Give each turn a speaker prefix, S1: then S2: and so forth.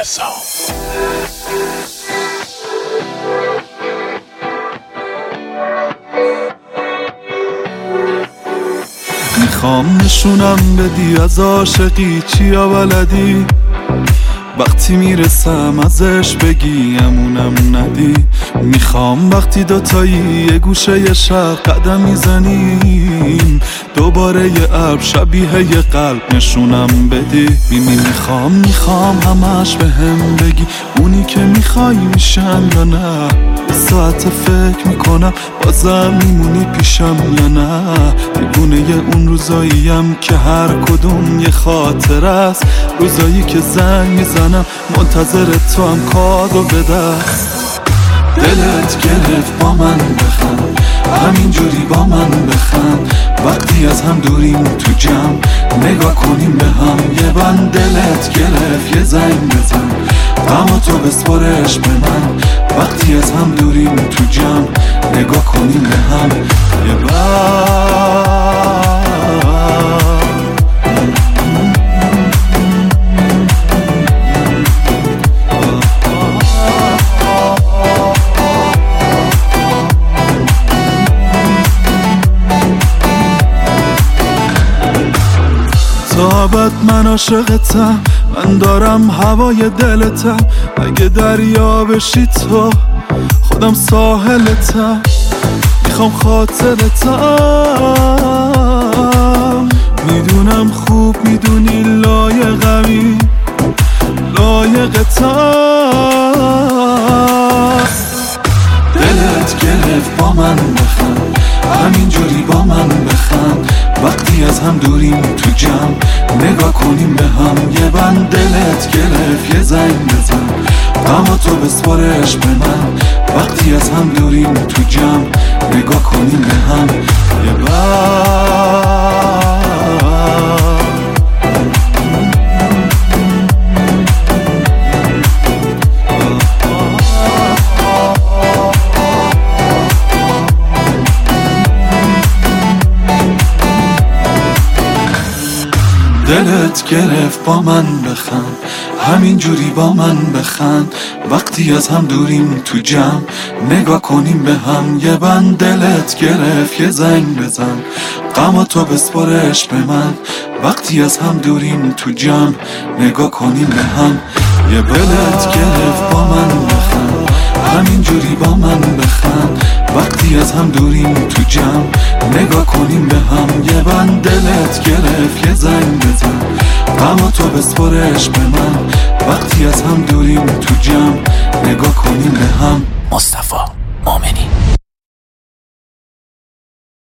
S1: میخوام نشونم بدی از عاشقی چیا بلدی، وقتی میرسم ازش بگی امونم ندی. میخوام وقتی دوتایی یه گوشه یه شب قدم میزنیم دوباره یه ابر شبیه یه قلب نشونم بدی. میخوام همش به هم بگی اونی که میخوای میشم یا نه. ساعت فکر میکنم بازم میمونی پیشم یا نه. دیوونه اون روزاییم که هر کدوم یه خاطر است، روزایی که زنگ میزنم منتظر تو هم کارو به دست. دلت گرفت با من بخند، همینجوری با من بخند، وقتی از هم دوریم تو جمع نگاه کنیم به هم. یه بند دلت گرفت یه زنگ بزن، غم تو بسپارش به من، وقتی از هم دوریم تو جمع نگاه کنیم به هم. یه بند تا ابد من عاشقتم، من دارم هوای دلتم. اگه دریا بشی تو خودم ساحلتم، میخوام خاطرتم. میدونم خوب میدونی لایقمی، لایقتم. دلت گرفت با من بخند، همینجوری با من بخند، وقتی از هم دوریم تو جمع نگاه کنیم به هم. یه بند دلت گرفت یه زنگ بزن، غم تو بسپارش به من، وقتی از هم دوریم تو جمع نگاه کنیم به هم. یه بند دلت گرفت با من بخند، همینجوری با من بخند، وقتی از هم دوریم تو جمع نگاه کنیم به هم. یه بند دلت گرفت یه زنگ بزن، غم تو بسپارش به من، وقتی از هم دوریم تو جمع نگاه کنیم به هم. یه دلت گرفت با من بخند، همینجوری با من بخند، وقتی از هم دوریم تو جمع نگاه کنیم به هم. یه بند دلت گرفت یه زنگ بزن، غم تو بسپارش به من، وقتی از هم دوریم تو جمع نگاه کنیم به هم.
S2: مصطفی مومنی.